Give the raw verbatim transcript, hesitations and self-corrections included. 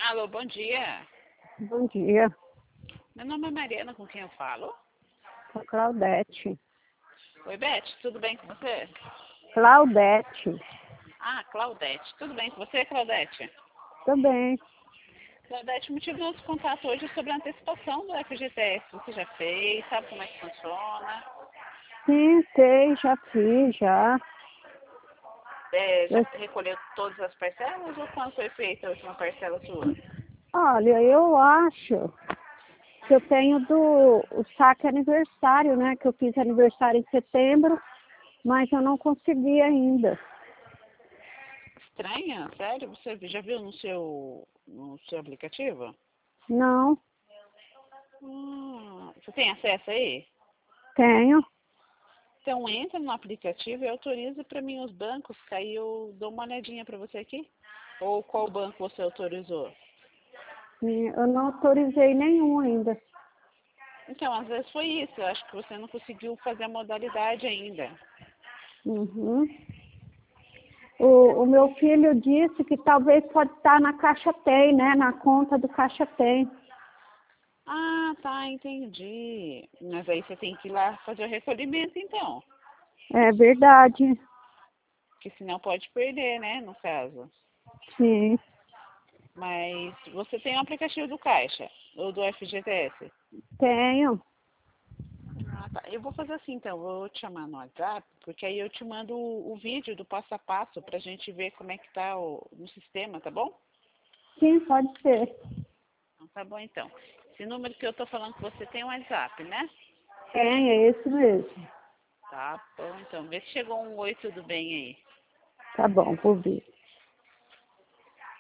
Alô, bom dia. Bom dia, Meu nome é Mariana, com quem eu falo? sou Claudete. Oi, Beth, tudo bem com você? Claudete, Ah, Claudete. Tudo bem com você, Claudete? tudo bem. Claudete, o motivo do nosso contato hoje é sobre a antecipação do F G T S. Você já fez? Sabe como é que funciona? Sim, sei, já fiz, já. É, já Eu- recolheu todas as parcelas ou quando foi feita a última parcela sua? olha, eu acho que eu tenho do o saque aniversário, né? Que eu fiz aniversário em setembro, mas eu não consegui ainda. Estranha? Sério? Você já viu no seu, no seu aplicativo? Não, Hum, você tem acesso aí? tenho. Então entra no aplicativo e autoriza para mim os bancos, que aí eu dou uma olhadinha para você aqui. Ou qual banco você autorizou? Sim, eu não autorizei nenhum ainda. Então, às vezes foi isso. Eu acho que você não conseguiu fazer a modalidade ainda. Uhum. O, o meu filho disse que talvez pode estar na Caixa Tem, né? Na conta do Caixa Tem. Ah, tá, entendi. Mas aí você tem que ir lá fazer o recolhimento, então. É verdade. Porque senão pode perder, né, no caso. Sim, Mas você tem o aplicativo do Caixa, ou do F G T S? tenho. Ah, tá. Eu vou fazer assim, então. Vou te chamar no WhatsApp, porque aí eu te mando o, o vídeo do passo a passo pra gente ver como é que tá o, no sistema, tá bom? Sim, pode ser. Então, tá bom, então. Esse número que eu tô falando com você tem um WhatsApp, né? Tem, é esse mesmo. Tá bom, então. Vê se chegou um oi, tudo bem aí. Tá bom, vou ver.